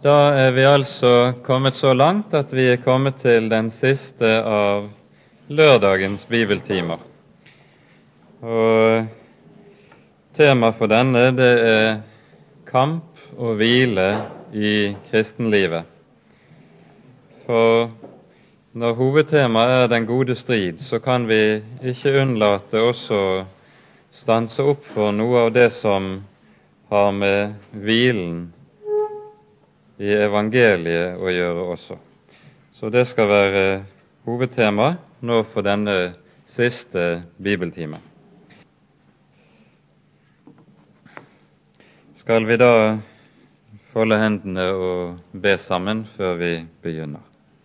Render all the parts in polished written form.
Da vi altså kommet så langt at vi kommet til den siste av lørdagens bibeltimer. Og tema for denne, det kamp og hvile i kristenlivet. For når hovedtemaet den gode strid, så kan vi ikke unnlate også å stanse opp for noe av det som har med hvilen i evangeliet å gjøre også. Så det skal være hovedtema nå for denne siste bibeltime. Skal vi da folde hendene og be sammen før vi begynner?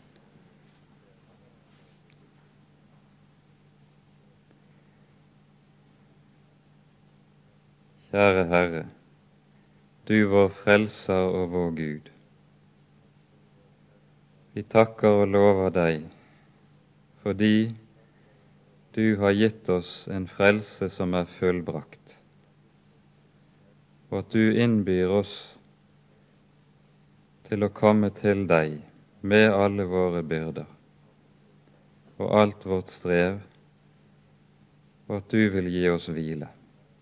Kjære Herre, du vår frelser og vår Gud. Vi takker og lover deg, fordi du har gitt oss en frelse som fullbrakt, og at du innbyr oss til å komme til deg med alle våre byrder og alt vårt strev, og at du vil gi oss hvile.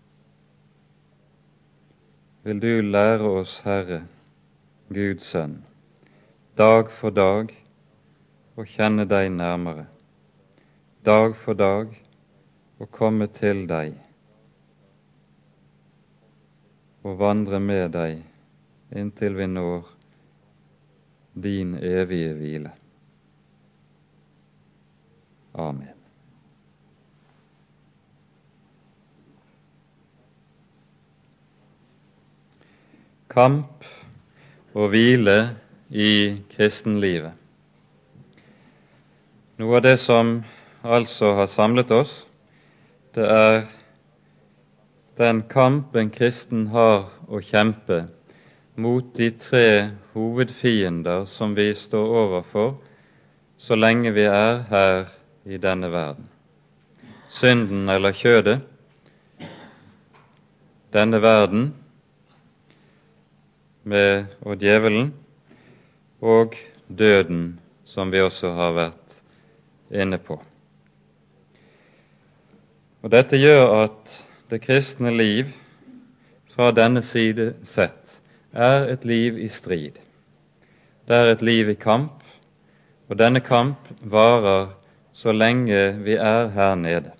Vil du lære oss, Herre, Guds Sønn, dag for dag å kjenne deg nærmere, dag for dag å komme til deg og vandre med deg inntil vi når din evige hvile. Amen. Kamp og hvile i kristenlivet. Noe av det som altså har samlet oss, det den kamp en kristen har å kjempe mot de tre hovedfiender som vi står overfor så lenge vi her i denne verden. Synden eller kjødet, denne verden og djevelen, og døden, som vi også har vært inne på. Og dette gjør at det kristne liv fra denne side sett et liv i strid. Det et liv i kamp, og denne kamp varer så lenge vi her nede.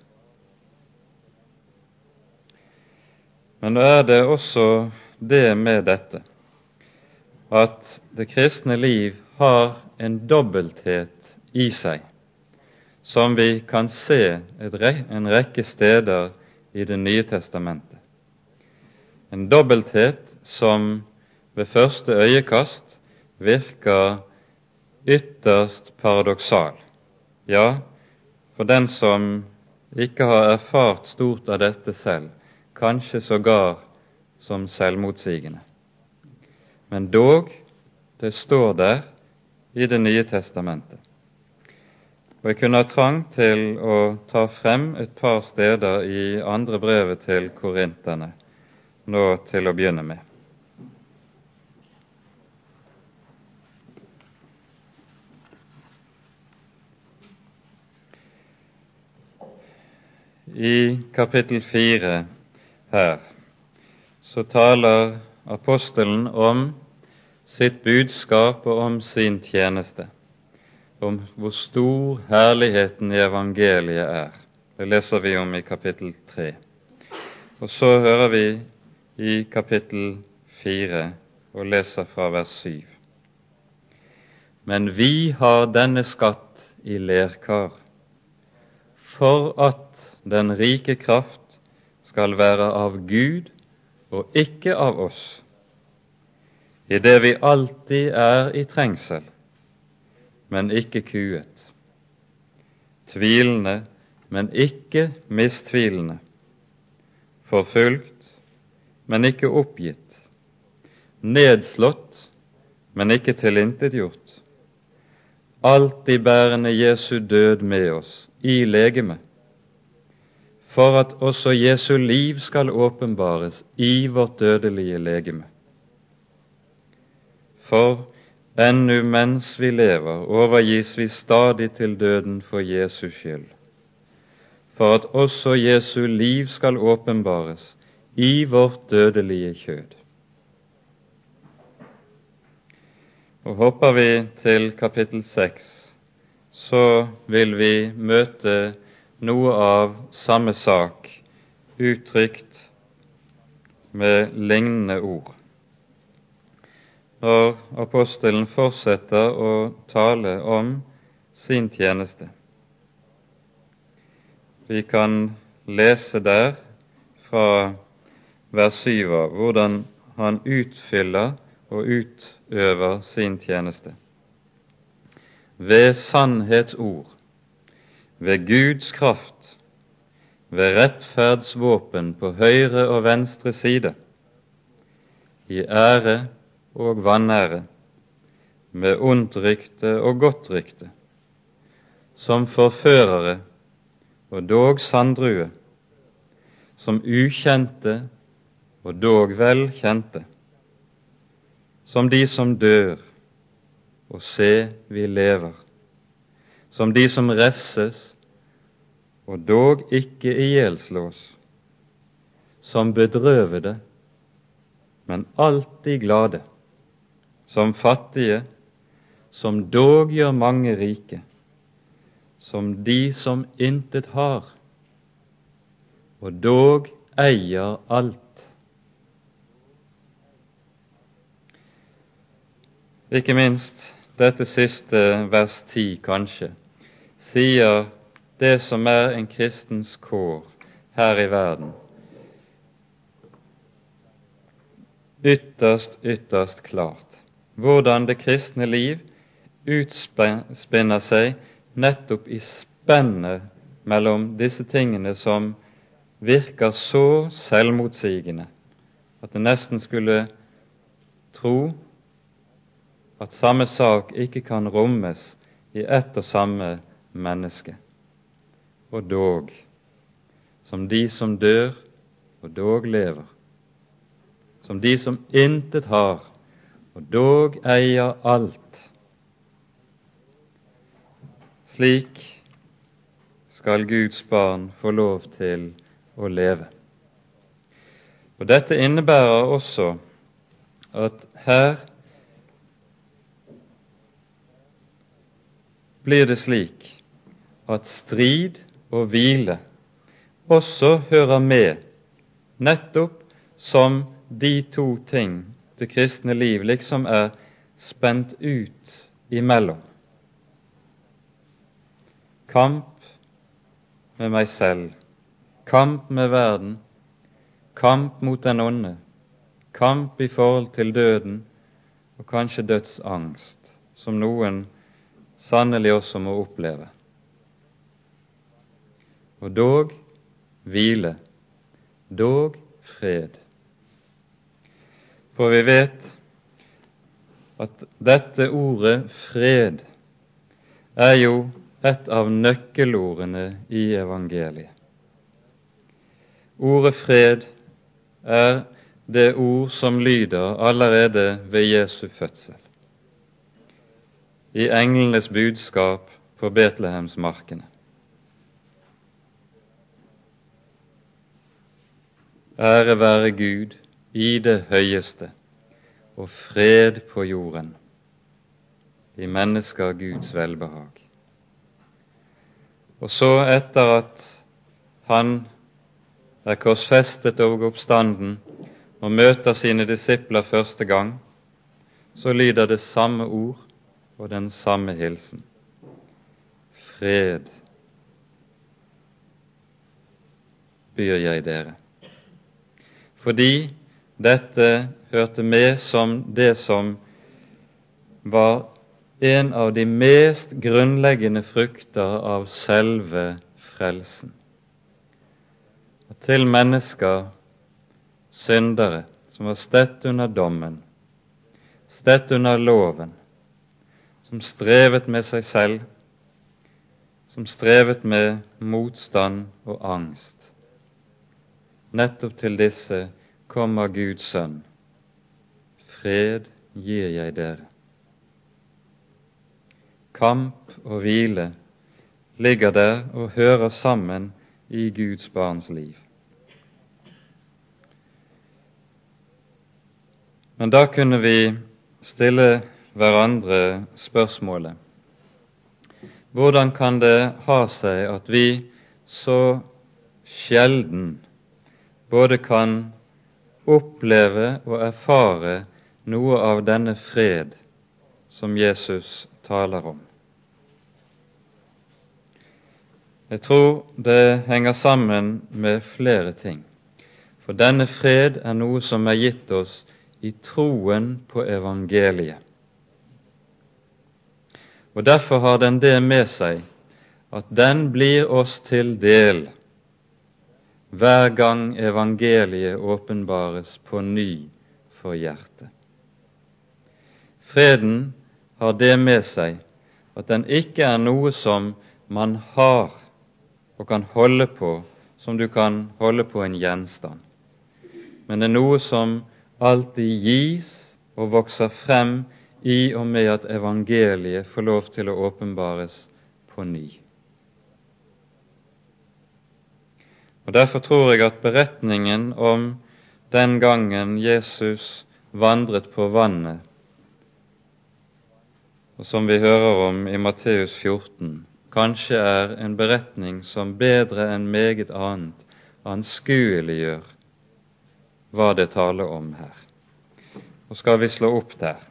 Men nå det også det med dette, at det kristne liv har en dobbelthet i seg, som vi kan se en rekke steder i Det nye testamentet. En dobbelthet som ved første øyekast virker ytterst paradoksal. Ja, for den som ikke har erfart stort av dette selv, kanskje sågar som selvmotsigende. Men dog, det står der i Det nye testamentet. Og jeg kunne ha trang til å ta frem et par steder i andre brevet til korinterne, nå til å begynne med. I kapittel 4 her, så taler apostelen om sitt budskap og om sin tjeneste, om hvor stor herligheten i evangeliet Det leser vi om i kapittel 3. Og så hører vi i kapittel 4 og leser fra vers 7. Men vi har denne skatt i lerkar, for at den rike kraft skal være av Gud og ikke av oss, i det vi alltid i trengsel, men ikke kuet, tvilende, men ikke mistvilende, forfulgt, men ikke oppgitt, nedslått, men ikke tilintetgjort, alltid bærende Jesu død med oss i legeme, for at også Jesu liv skal åpenbares i vårt dødelige legeme. For ennu mens vi lever, overgis vi stadig til døden for Jesus skyld, for at også Jesu liv skal åpenbares i vårt dødelige kjød. Og hopper vi til kapittel 6, så vil vi møte noe av samme sak, uttrykt med lignende ord. Når apostelen fortsetter å tale om sin tjeneste. Vi kan lese der fra vers 7 av hvordan han utfyller og utøver sin tjeneste. Ved sannhetsord, ved Guds kraft, ved rettferdsvåpen på høyre og venstre side, i ære og vanære, med ondt rykte og godt rykte, som forførere og dog sanddrue, som ukjente og dog velkjente, som de som dør, og se vi lever, som de som refses, og dog ikke ihjelslås, som bedrøvede, men alltid glade, som fattige, som dog gjør mange rike, som de som intet har, og dog eier alt. Ikke minst dette siste vers 10 kanskje sier det som er en kristens kår her i verden, ytterst klart. Hvordan det kristne liv utspinner seg nettopp i spennet mellom disse tingene som virker så selvmotsigende at det nesten skulle tro at samme sak ikke kan rommes i ett og samme menneske. Og dog, som de som dør og dog lever, som de som intet har og dog eier alt. Slik skal Guds barn få lov til å leve. Og dette innebærer også at her blir det slik at strid og hvile også hører med, nettopp som de to ting det kristne liv liksom er spent ut imellom. Kamp med meg selv, kamp med verden, kamp mot den onde, kamp i forhold til døden og kanskje dødsangst, som noen sannelig også må oppleve. Og dog hvile, dog fred. For vi vet at dette ordet fred er jo et av nøkkelordene i evangeliet. Ordet fred er det ord som lyder allerede ved Jesu fødsel, i englenes budskap på Betlehemsmarkene. Ære være Gud i det høyeste, og fred på jorden, i mennesker Guds velbehag. Og så etter at han er korsfestet og oppstanden og møter sine disipler første gang, så lyder det samme ord og den samme hilsen. Fred byr jeg dere. Fordi dette hørte med som det som var en av de mest grunnleggende frukter av selve frelsen. Og til mennesker, syndere, som var stett under dommen, stett under loven, som strevet med seg selv, som strevet med motstand og angst. Nettopp til disse kommer Guds sønn. Fred gir jeg dere. Kamp og hvile ligger der og hører sammen i Guds barns liv. Men da kunne vi stille hverandre spørsmålet: hvordan kan det ha seg at vi så sjelden både kan oppleve og erfare noe av denne fred som Jesus taler om? Jeg tror det henger sammen med flere ting, for denne fred er noe som er gitt oss i troen på evangeliet. Og derfor har den det med seg at den blir oss til del hver gang evangeliet åpenbares på ny for hjertet. Freden har det med seg at den ikke er noe som man har og kan holde på, som du kan holde på en gjenstand, men det er noe som alltid gis og vokser frem i og med at evangeliet får lov til å åpenbares på ny. Og derfor tror jeg at beretningen om den gangen Jesus vandret på vannet, og som vi hører om i Matteus 14, kanskje er en beretning som bedre enn meget annet anskueliggjør hva det taler om her. Og skal vi slå opp der.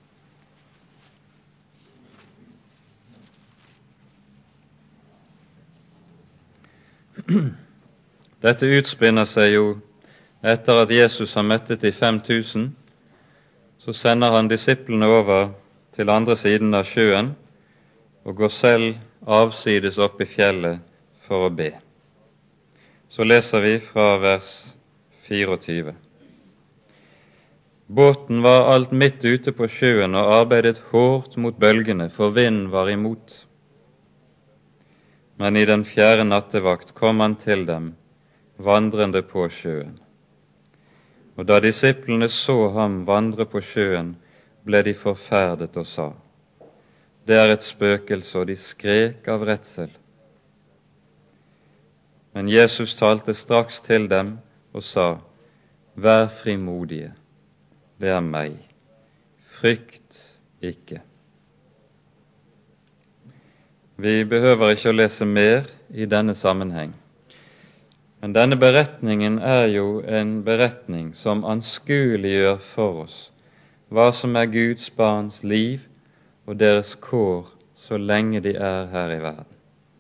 Dette utspinner seg jo etter at Jesus har mettet de 5000, så sender han disiplene over til andre siden av sjøen og går selv avsides opp i fjellet for å be. Så leser vi fra vers 24. Båten var alt midt ute på sjøen og arbeidet hårdt mot bølgene, for vinden var imot. Men i den 4. nattevakt kom han til dem, vandrende på sjøen. Og da disiplene så ham vandre på sjøen, ble de forferdet og sa: det er et spøkelse, og de skrek av redsel. Men Jesus talte straks til dem og sa: vær frimodige, det er meg, frykt ikke. Vi behøver ikke å lese mer i denne sammenheng, men denne beretningen er jo en beretning som anskueliggjør for oss hva som er Guds barns liv og deres kår så lenge de er her i verden.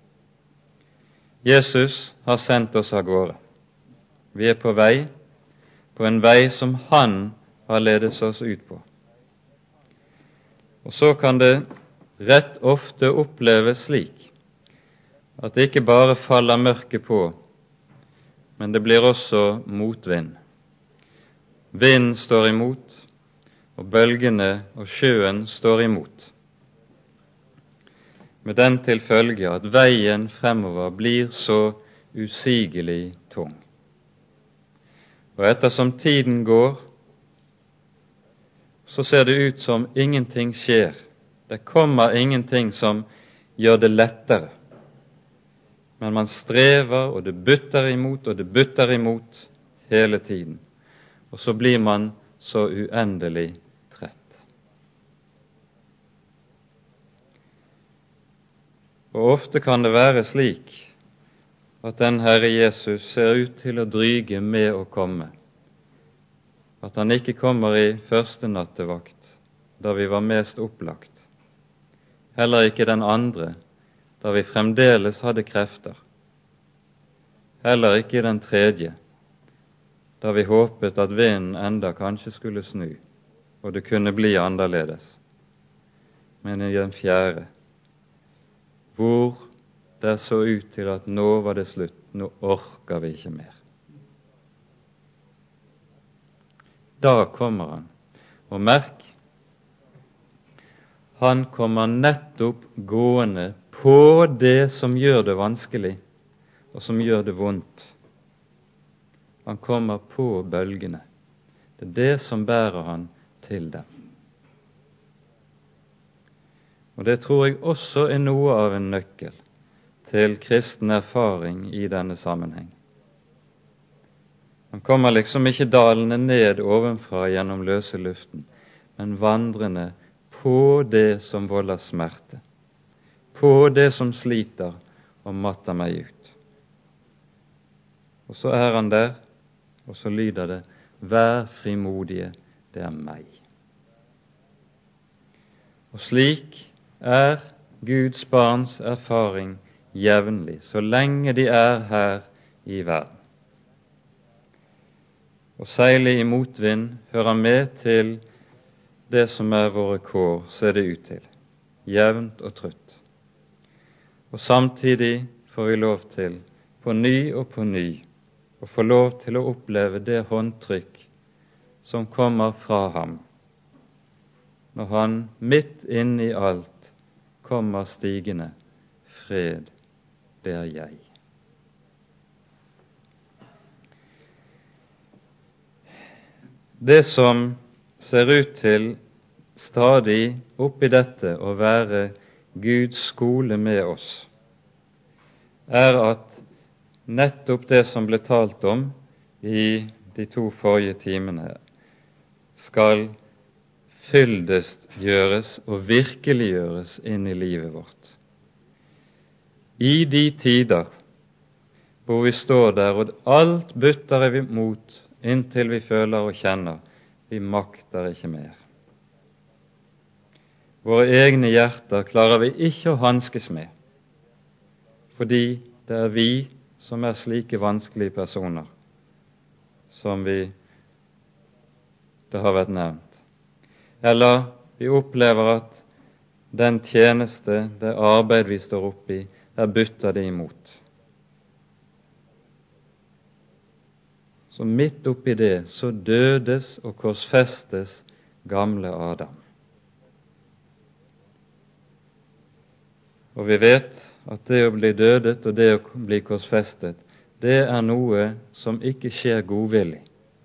Jesus har sendt oss av gårde. Vi er på vei, på en vei som han har ledet oss ut på. Og så kan det rett ofte oppleves slik at det ikke bare faller mørket på, men det blir også motvind. Vinden står imot, og bølgene og sjøen står imot. Med den til følge at veien fremover blir så usigelig tung. Og ettersom tiden går, så ser det ut som ingenting skjer. Det kommer ingenting som gjør det lettere. Men man strever, og det butter imot, og det butter imot hele tiden. Og så blir man så uendelig trett. Og ofte kan det være slik at den Herre Jesus ser ut til å dryge med å komme. At han ikke kommer i 1. nattevakt, da vi var mest opplagt. Heller ikke den andre, da vi fremdeles hadde krefter. Heller ikke i den 3., da vi håpet at vinden enda kanskje skulle snu, og det kunne bli annerledes. Men i den 4., hvor det så ut til at nå var det slutt, nå orker vi ikke mer. Da kommer han, og merk, han kommer nettopp gående på det som gjør det vanskelig, og som gjør det vondt. Han kommer på bølgene. Det er det som bærer han til dem. Og det tror jeg også er noe av en nøkkel til kristen erfaring i denne sammenheng. Han kommer liksom ikke dalende ned ovenfra gjennom løse luften, men vandrende på det som volder smerte, på det som sliter og matter meg ut. Og så er han der, og så lyder det: vær frimodige, det er meg. Og slik er Guds barns erfaring jevnlig, så lenge de er her i verden. Å seile i motvind hører med til det som er våre kår, ser det ut til, jevnt og trutt. Og samtidig får vi lov til, på ny og på ny, å få lov til å oppleve det håndtrykk som kommer fra ham, når han midt inne i alt kommer stigende: fred, det er jeg. Det som ser ut til stadig oppi dette å være Guds skole med oss, er at nettopp det som ble talt om i de 2 forrige timene, skal fyldestgjøres og virkeliggjøres inn i livet vårt. I de tider hvor vi står der og alt butter imot, inntil vi føler og kjenner vi makter ikke mer. Våre egne hjerter klarer vi ikke å hanskes med, fordi det er vi som er slike vanskelige personer, som det har vært nevnt. Eller vi opplever at den tjeneste, det arbeid vi står oppi, der butter det imot. Så midt oppi det så dødes og korsfestes gamle Adam. Og vi vet at det å bli dødet og det å bli korsfestet, det er noe som ikke skjer godvillig.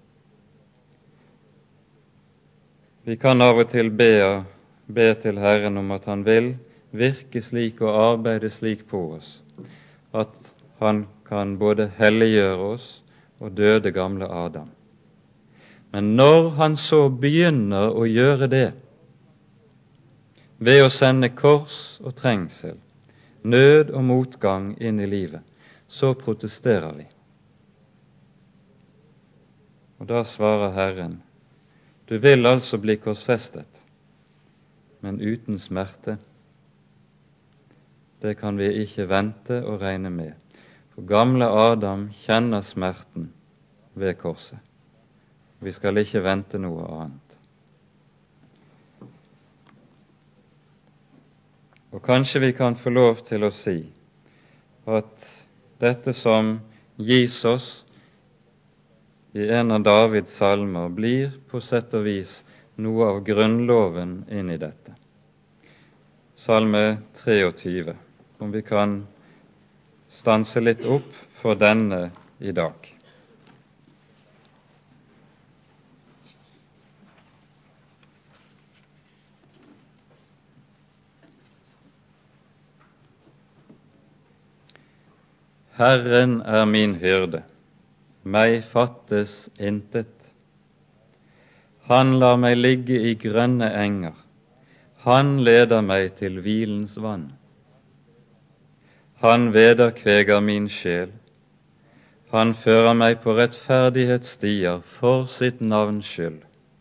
Vi kan av og til be til Herren om at han vil virke slik og arbeide slik på oss, at han kan både helliggjøre oss og døde gamle Adam. Men når han så begynner å gjøre det, ved å sende kors og trengsel, nød og motgang inn i livet, så protesterer vi. Og da svarer Herren: du vil altså bli korsfestet, men uten smerte. Det kan vi ikke vente og regne med, for gamle Adam kjenner smerten ved korset. Vi skal ikke vente noe annet. Og kanskje vi kan få lov til å si at dette som gis oss i en av Davids salmer, blir på sett og vis noe av grunnloven inn i dette. Salme 23, om vi kan stanse litt opp for denne i dag. Herren er min hyrde, meg fattes intet. Han lar meg ligge i grønne enger, han leder meg til hvilens vann. Han vederkveger min sjel, han fører meg på rettferdighetsstier for sitt navns skyld.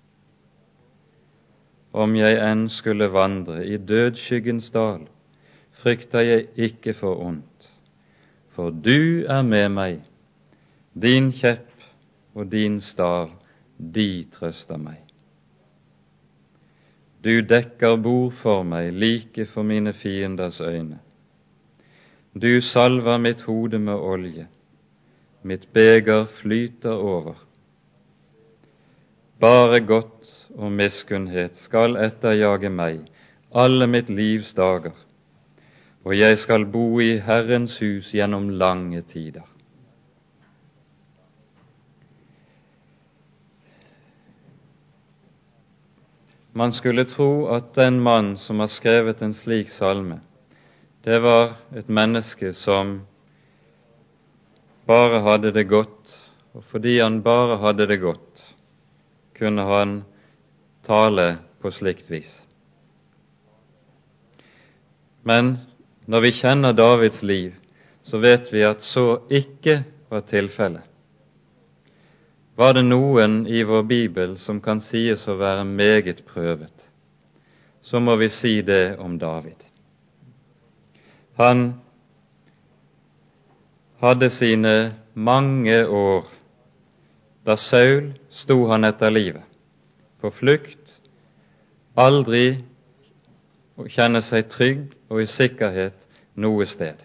Om jeg enn skulle vandre i dødsskyggens dal, frykter jeg ikke for ondt. For du er med meg, din kjepp og din stav, de trøster meg. Du dekker bord for meg like for mine fienders øyne. Du salver mitt hode med olje, mitt beger flyter over. Bare godt og miskunnhet skal etterjage meg alle mitt livs dager, og jeg skal bo i Herrens hus gjennom lange tider. man skulle tro at den mann som har skrevet en slik salme, det var et menneske som bare hadde det godt, og fordi han bare hadde det godt, kunne han tale på slikt vis. Men når vi kjenner Davids liv, så vet vi at så ikke var tilfellet. Var det noen i vår Bibel som kan sies å være meget prøvet, så må vi si det om David. Han hadde sine mange år da Saul sto han etter livet, på flukt, aldri å kjenne seg trygg og i sikkerhet noe sted.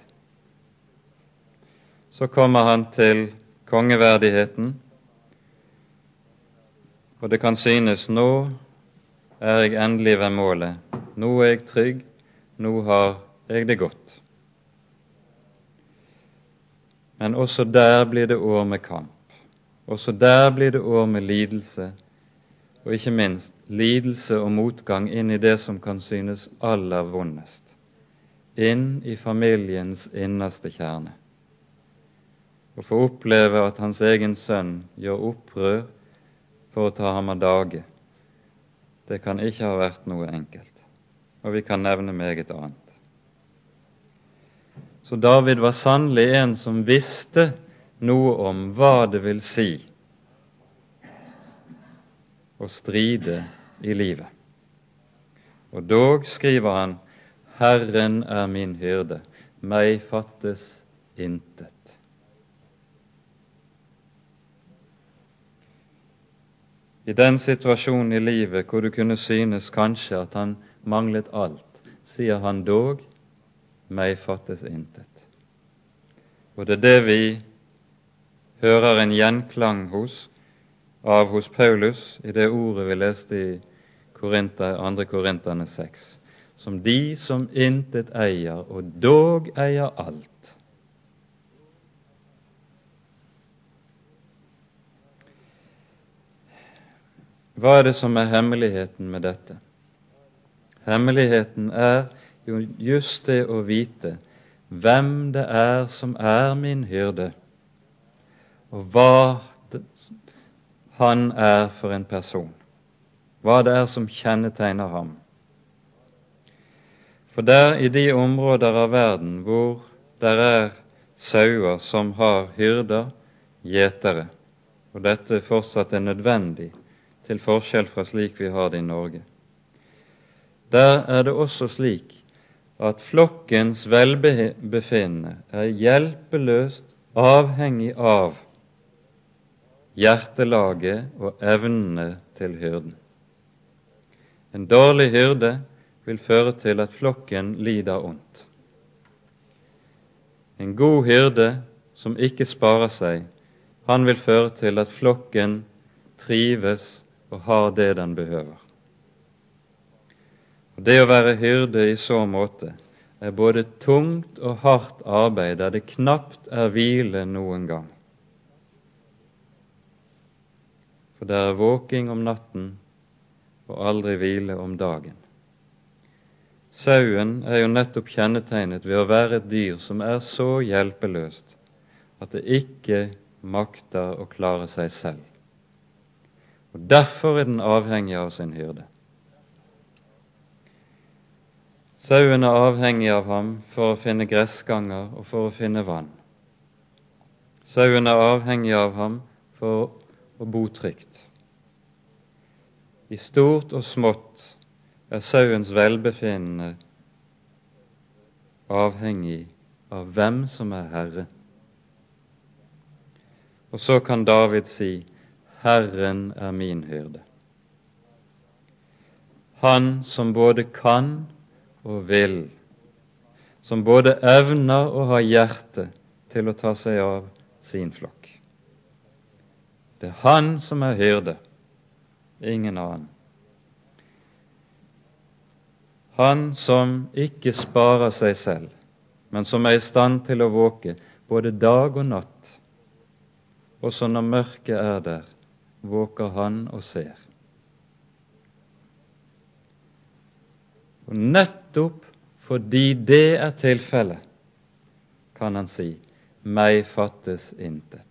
Så kommer han til kongeverdigheten, og det kan synes nå er jeg endelig ved målet, nå er jeg trygg, nå har jeg det godt. Men også der blir det år med kamp, også der blir det år med lidelse, og ikke minst lidelse og motgang inn i det som kan synes aller vondest, inn i familiens innerste kjerne. Å få oppleve at hans egen sønn gjør opprør for å ta ham av dage, det kan ikke ha vært noe enkelt, og vi kan nevne meget annet. Så David var sannelig en som visste noe om hva det vil si å stride i livet. Og dog skriver han, Herren er min hyrde, meg fattes intet. I den situasjonen i livet hvor du kunne synes kanskje at han manglet alt, sier han dog, meg fattes intet. Og det er det vi hører en gjenklang av hos Paulus i det ordet vi leste i 2. Korinterne 6, som de som intet eier, og dog eier alt. Hva er det som er hemmeligheten med dette? Hemmeligheten er jo just det å vite hvem det er som er min hyrde, og hva han er for en person, hva det er som kjennetegner ham. For der i de områder av verden hvor der er sauer som har hyrder, gjetere, og dette fortsatt er nødvendig, til forskjell fra slik vi har det i Norge. Der er det også slik at flokkens velbefinnende er hjelpeløst avhengig av hjertelaget og evnene til hyrden. En dårlig hyrde vil føre til at flokken lider ondt. En god hyrde som ikke sparer seg, han vil føre til at flokken trives og har det den behøver. Og det å være hyrde i så måte er både tungt og hardt arbeid, der det knapt er hvile noen gang. For det er våking om natten og aldri hvile om dagen. Sauen er jo nettopp kjennetegnet ved å være et dyr som er så hjelpeløst at det ikke makter å klare seg selv. Og derfor er den avhengig av sin hyrde. Sauen er avhengig av ham for å finne gressganger og for å finne vann. Sauen er avhengig av ham for å bo trygt. I stort og smått er sauens velbefinnende avhengig av hvem som er herre. Og så kan David si, Herren er min hyrde. Han som både kan og vil, som både evner og har hjerte til å ta seg av sin flokk. Det er han som er hyrde, ingen annen. Han som ikke sparer seg selv, men som er i stand til å våke både dag og natt. Også når mørket er der, våker han og ser. Og nettopp fordi det er tilfellet, kan han si, meg fattes intet.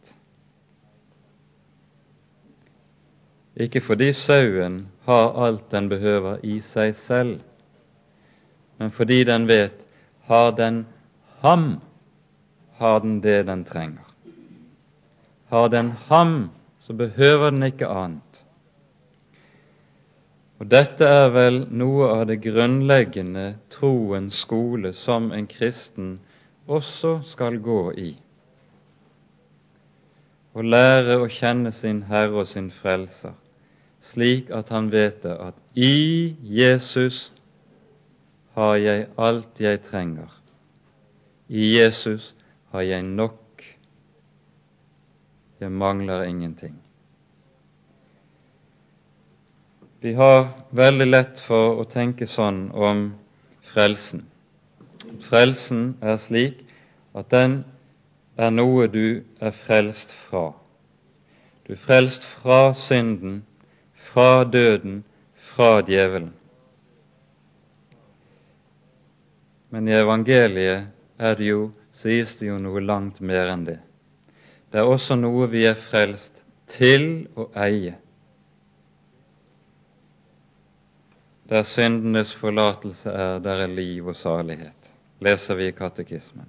Ikke fordi sauen har alt den behøver i seg selv, men fordi den vet, har den ham, har den det den trenger. Har den ham, så behøver den ikke annet. Og dette er vel noe av det grunnleggende troens skole som en kristen også skal gå i. Å lære å kjenne sin Herre og sin Frelser, slik at han vet det, at i Jesus har jeg alt jeg trenger. I Jesus har jeg nok. Jeg mangler ingenting. Vi har veldig lett for å tenke sånn om frelsen. Frelsen er slik at den er noe du er frelst fra. Du er frelst fra synden, fra døden, fra djevelen. Men i evangeliet sies det jo noe langt mer enn det. Det er også noe vi er frelst til å eie. Der syndenes forlatelse er, der er liv og salighet, leser vi i katekismen.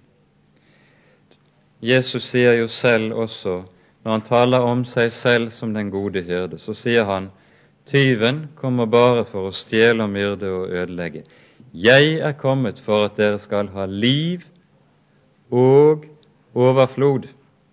Jesus sier jo selv også, når han taler om seg selv som den gode hyrde, så sier han, tyven kommer bare for å stjele og myrde og ødelegge. Jeg er kommet for at dere skal ha liv og overflod.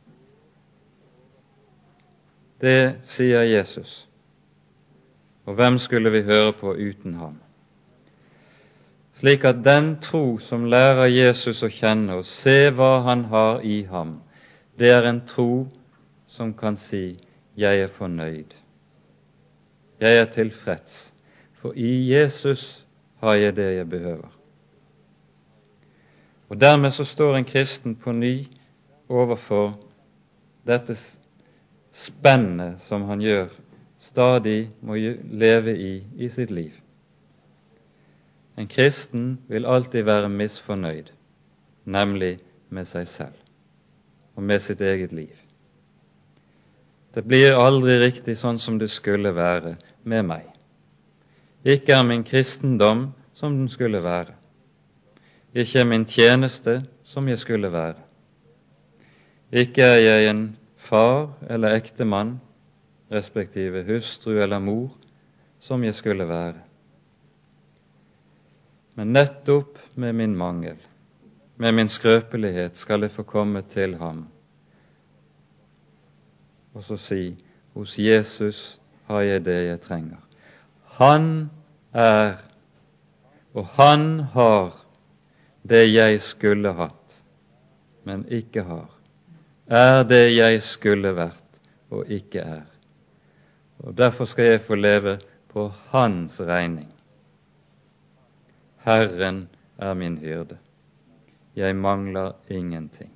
Det sier Jesus. Og hvem skulle vi høre på uten ham? Slik at den tro som lærer Jesus å kjenne og se hva han har i ham, det er en tro som kan si, jeg er fornøyd. Jeg er tilfreds, for i Jesus har jeg det jeg behøver. Og dermed så står en kristen på ny overfor dette spennet som han stadig må leve i sitt liv. En kristen vil alltid være misfornøyd, nemlig med seg selv og med sitt eget liv. Det blir aldri riktig sånn som det skulle være med meg. Ikke er min kristendom som den skulle være. Ikke er min tjeneste som jeg skulle være. Ikke er jeg en far eller ektemann, respektive hustru eller mor, som jeg skulle være. Men nettopp med min mangel, med min skrøpelighet, skal jeg få komme til ham og så si, hos Jesus har jeg det jeg trenger. Han er, og han har det jeg skulle hatt, men ikke har. Er det jeg skulle vært, og ikke er. Og derfor skal jeg få leve på hans regning. Herren er min hyrde. Jeg mangler ingenting.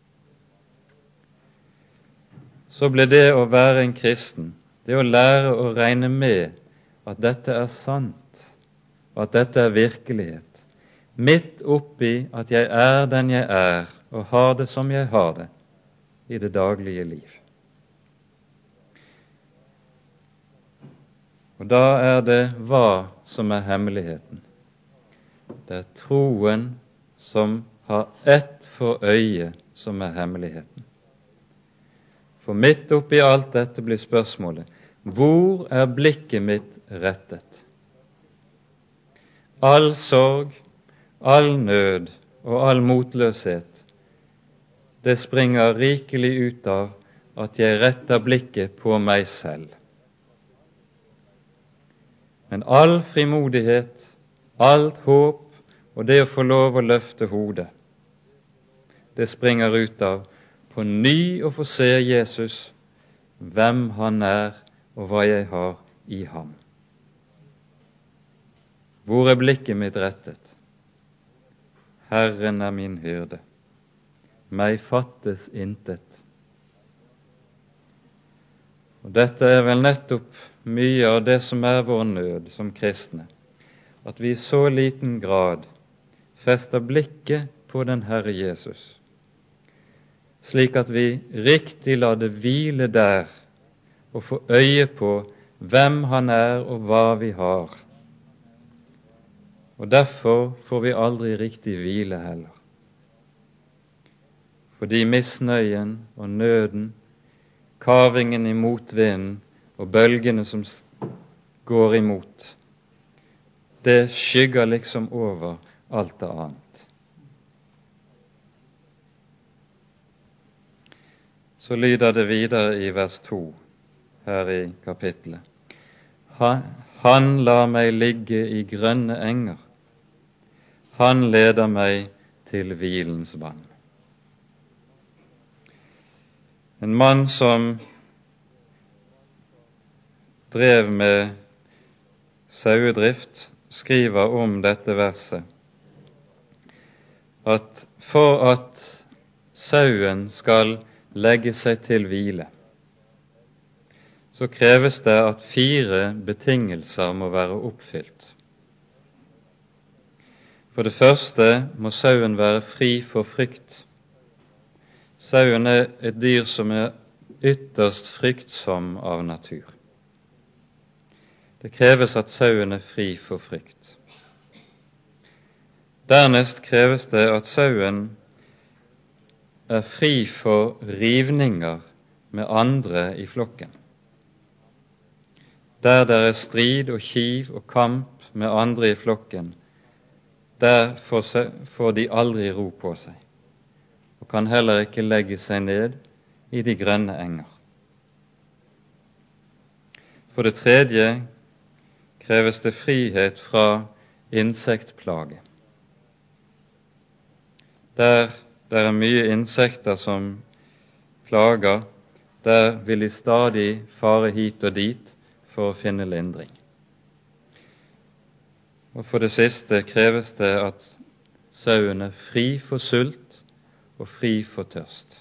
Så blir det å være en kristen, det å lære å regne med at dette er sant, og at dette er virkelighet, midt oppi at jeg er den jeg er, og har det som jeg har det, i det daglige liv. Og da er det hva som er hemmeligheten. Det er troen som har ett for øye som er hemmeligheten. For midt oppi alt dette blir spørsmålet, hvor er blikket mitt rettet? All sorg, all nød og all motløshet, det springer rikelig ut av at jeg retter blikket på meg selv. Men all frimodighet, alt håp og det å få lov å løfte hodet, det springer ut av på ny å få se Jesus, hvem han er og hva jeg har i ham. Hvor er blikket mitt rettet? Herren er min hyrde. Meg fattes intet. Og dette er vel nettopp mye av det som er vår nød som kristne, at vi i så liten grad fester blikket på den Herre Jesus, slik at vi riktig lar det hvile der og få øye på hvem han er og hva vi har. Og derfor får vi aldri riktig hvile heller. Fordi misnøyen og nøden, kavingen i motvinden og bølgene som går imot, det skygger liksom over alt det annet. Så lyder det videre i vers 2 her i kapittelet. Han lar meg ligge i grønne enger. Han leder meg til hvilens vann. En mann som drev med sauedrift, skriver om dette verset at for at sauen skal legge seg til hvile, så kreves det at 4 betingelser må være oppfylt. For det første må sauen være fri for frykt. Sauen er et dyr som er ytterst fryktsom av natur. Det kreves at sauen er fri for frykt. Dernest kreves det at sauen er fri for rivninger med andre i flokken. Der det er strid og kiv og kamp med andre i flokken, der får de aldri ro på seg, og kan heller ikke legge seg ned i de grønne enger. For det tredje kreves det frihet fra insektplage. Der det er mye insekter som plager, der vil de stadig fare hit og dit for å finne lindring. Og for det siste kreves det at sauen er fri for sult og fri for tørst.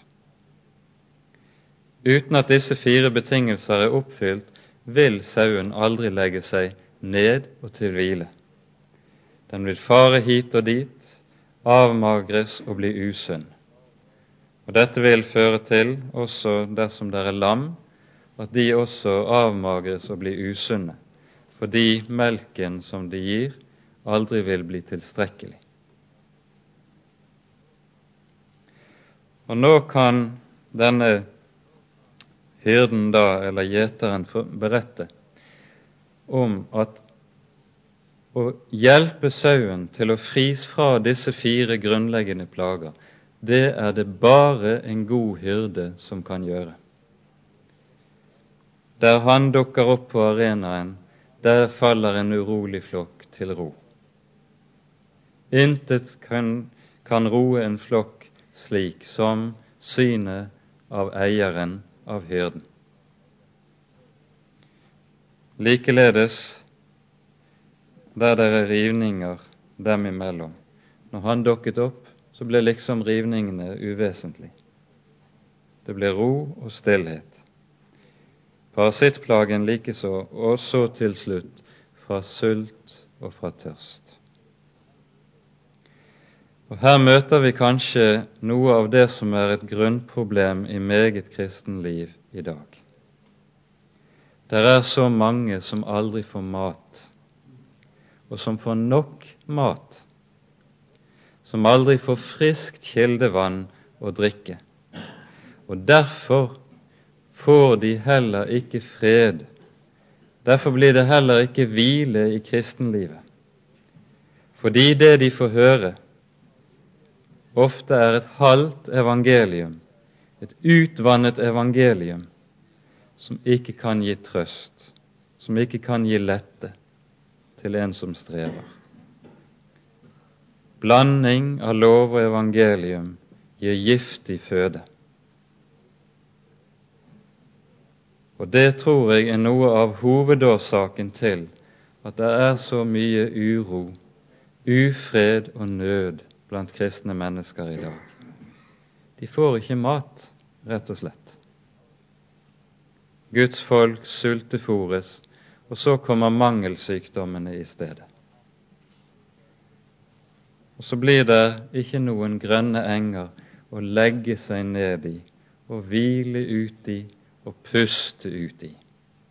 Uten at disse 4 betingelser er oppfylt, vil sauen aldri legge seg ned og til hvile. Den vil fare hit og dit, avmagres og bli usunn. Og dette vil føre til, også dersom det er lam, at de også avmagres og blir usunne, fordi melken som de gir, aldri vil bli tilstrekkelig. Og nå kan denne hyrden da, eller gjeteren, berette om at å hjelpe sauen til å fris fra disse 4 grunnleggende plager, det er det bare en god hyrde som kan gjøre. Der han dukker opp på arenaen, der faller en urolig flokk til ro. Intet kan roe en flokk slik som synet av eieren av hyrden. Likeledes der det er rivninger dem imellom. Når han dukket opp, så ble liksom rivningene uvesentlig. Det ble ro og stillhet. Parasittplagen likeså, og så til slutt fra sult og fra tørst. Og her møter vi kanskje noe av det som er et grunnproblem i meget kristen liv i dag. Det er så mange som aldri får mat, og som får nok mat, som aldri får friskt kildevann å drikke. Og derfor får de heller ikke fred. Derfor blir det heller ikke hvile i kristenlivet. Fordi det de får høre, ofte er et halvt evangelium, et utvannet evangelium, som ikke kan gi trøst, som ikke kan gi lette til en som strever. Blanding av lov og evangelium gir giftig føde. Og det tror jeg er noe av hovedårsaken til at det er så mye uro, ufred og nød blant kristne mennesker i dag. De får ikke mat, rett og slett. Guds folk sultefores, og så kommer mangelsykdommene i stedet. Og så blir det ikke noen grønne enger å legge seg ned i, og hvile ut i, og puste ut i.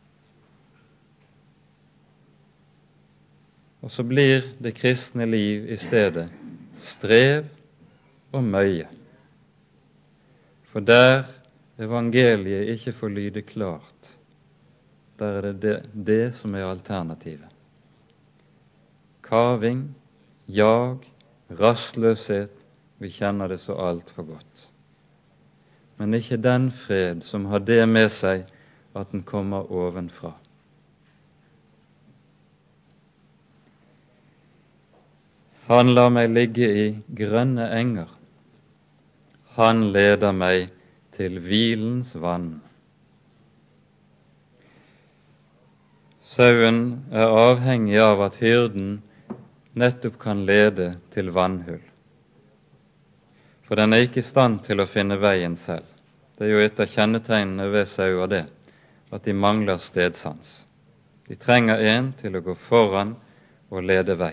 Og så blir det kristne liv i stedet strev og møye. For der evangeliet ikke får lyde klart, der er det som er alternativet. Kaving, jag, rastløshet, vi kjenner det så alt for godt. Men ikke den fred som har det med seg at den kommer ovenfra. Han lar meg ligge i grønne enger. Han leder meg til hvilens vann. Sauen er avhengig av at hyrden nettopp kan lede til vannhull. For den er ikke i stand til å finne veien selv. Det er jo et av kjennetegnene ved sauer det, at de mangler stedsans. De trenger en til å gå foran og lede vei.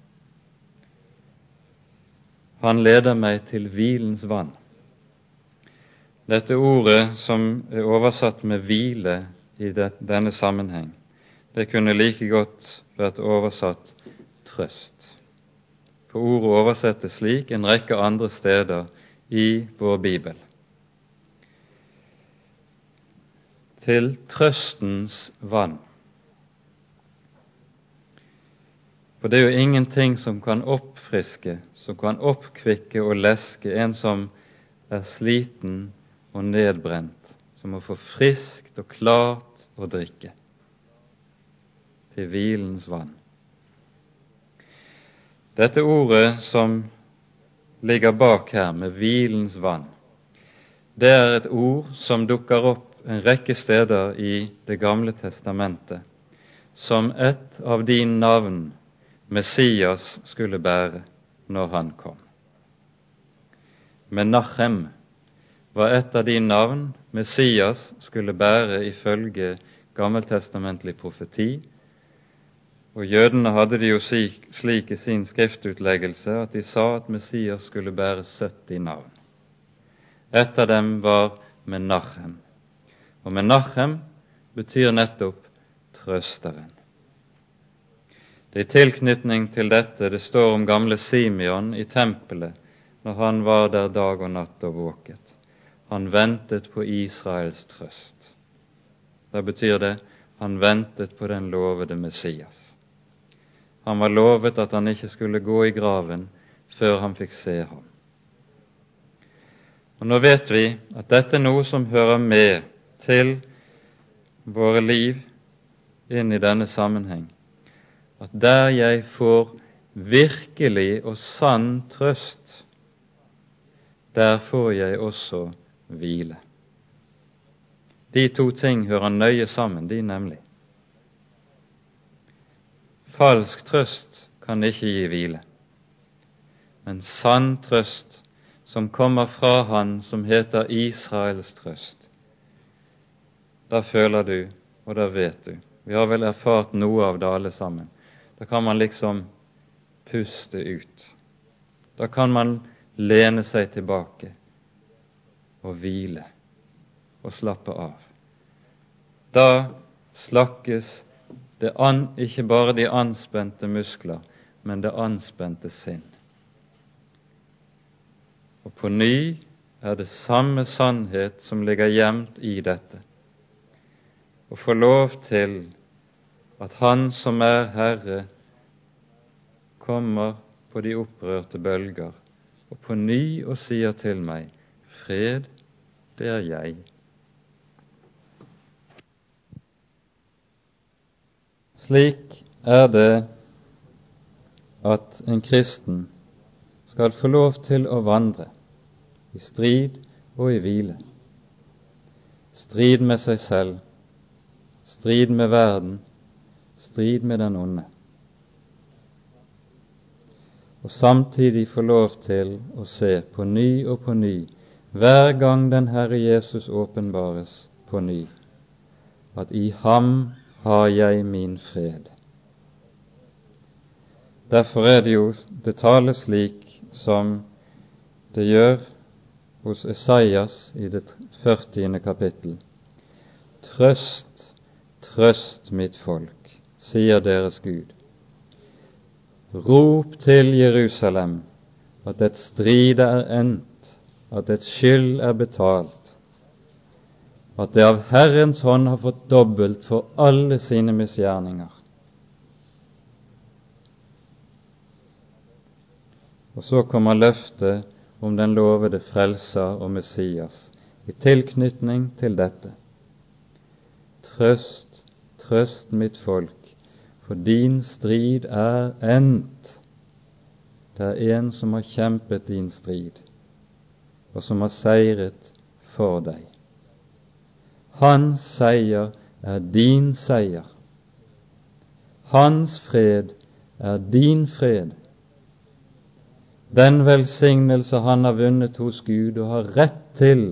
Han leder meg til hvilens vann. Dette ordet som er oversatt med hvile i denne sammenheng, det kunne like godt vært oversatt trøst. For ordet oversettes slik en rekke andre steder i vår Bibel. Til trøstens vann. For det er jo ingenting som kan oppfriske, som kan oppkvikke og leske en som er sliten og nedbrent, som må få friskt og klart å drikke. Til hvilens vann. Dette ordet som ligger bak her med hvilens vann, det er et ord som dukker opp en rekke steder i Det gamle testamentet, som et av de navn Messias skulle bære når han kom. Menachem var et av de navn Messias skulle bære ifølge gammeltestamentlig profeti, og jødene hadde det jo slik i sin skriftutleggelse at de sa at Messias skulle bære 70 navn. Et av dem var Menachem. Og Menachem betyr nettopp trøsteren. Det er i tilknytning til dette det står om gamle Simeon i tempelet når han var der dag og natt og våket. Han ventet på Israels trøst. Det betyr det han ventet på den lovede Messias. Han var lovet at han ikke skulle gå i graven før han fikk se ham. Og nå vet vi at dette er noe som hører med til våre liv inn i denne sammenheng. At der jeg får virkelig og sann trøst, der får jeg også hvile. De to ting hører nøye sammen, de nemlig. Falsk trøst kan ikke gi hvile, men sann trøst som kommer fra Han som heter Israels trøst, da føler du, og da vet du. Vi har vel erfart noe av det alle sammen. Da kan man liksom puste ut. Da kan man lene seg tilbake og hvile og slappe av. Da slakkes ikke bare de anspente muskler, men det anspente sinn. Og på ny er det samme sannhet som ligger gjemt i dette. Å få lov til at Han som er Herre kommer på de opprørte bølger og på ny og sier til meg, fred, det er jeg. Slik er det at en kristen skal få lov til å vandre i strid og i hvile. Strid med seg selv, strid med verden, strid med den onde. Og samtidig få lov til å se på ny og på ny, hver gang den Herre Jesus åpenbares på ny, at i ham har jeg min fred. Derfor er det jo det tales slik som det gjør hos Esaias i det 40. kapittel. Trøst, trøst mitt folk, sier deres Gud. Rop til Jerusalem at dets strid er endt, at dets skyld er betalt, at det av Herrens hånd har fått dobbelt for alle sine misgjerninger. Og så kommer løftet om den lovede frelser og Messias i tilknytning til dette. Trøst, trøst mitt folk, for din strid er endt. Det er en som har kjempet din strid, og som har seiret for deg. Hans seier er din seier. Hans fred er din fred. Den velsignelse han har vunnet hos Gud og har rett til,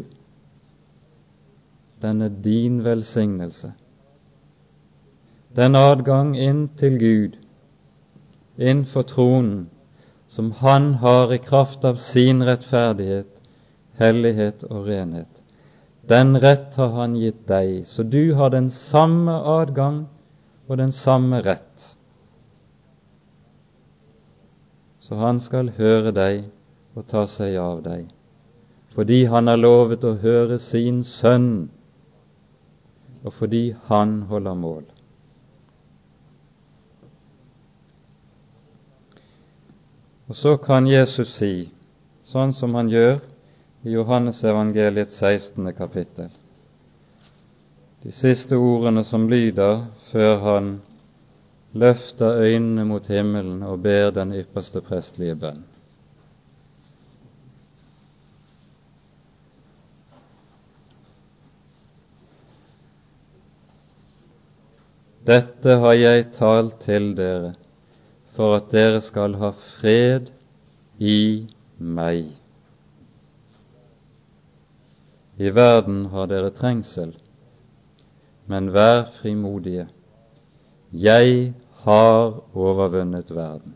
den er din velsignelse. Den adgang inn til Gud, inn for tronen, som han har i kraft av sin rettferdighet, hellighet og renhet, den rett har han gitt deg, så du har den samme adgang og den samme rett. Så han skal høre deg og ta seg av deg, fordi han har lovet å høre sin sønn, og fordi han holder mål. Og så kan Jesus si, sånn som han gjør i Johannes evangeliets 16. kapittel, de siste ordene som lyder før han løfter øynene mot himmelen og ber den ypperste prestlige bønn. Dette har jeg talt til dere, for at dere skal ha fred i meg. I verden har dere trengsel, men vær frimodige. Jeg har overvunnet verden.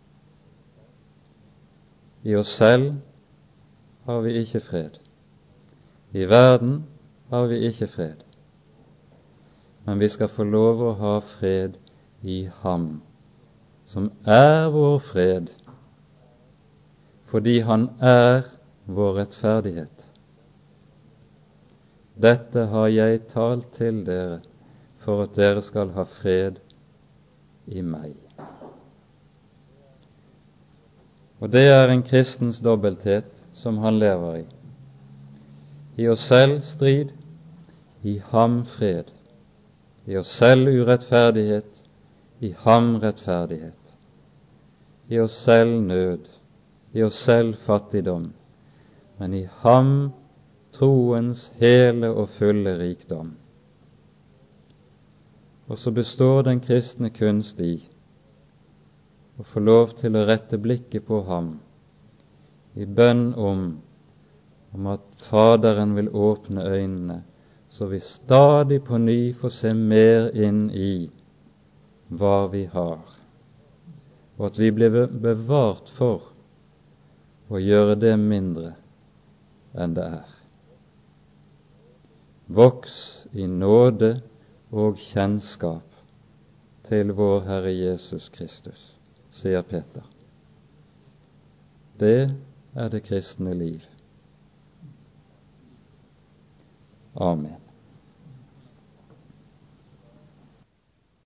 I oss selv har vi ikke fred. I verden har vi ikke fred. Men vi skal få lov å ha fred i Ham, som er vår fred, fordi han er vår rettferdighet. Dette har jeg talt til dere, for at dere skal ha fred i meg. Og det er en kristens dobbelthet som han lever i. I oss selv strid, i ham fred. I oss selv urettferdighet, i ham rettferdighet. I oss selv nød, i oss selv fattigdom, men i ham troens hele og fulle rikdom. Og så består den kristne kunst i å få lov til å rette blikket på ham, i bønn om at Faderen vil åpne øynene, så vi stadig på ny får se mer inn i hva vi har, og at vi blir bevart for å gjøre det mindre enn det er. Voks i nåde og kjennskap til vår Herre Jesus Kristus, sier Peter. Det er det kristne liv. Amen.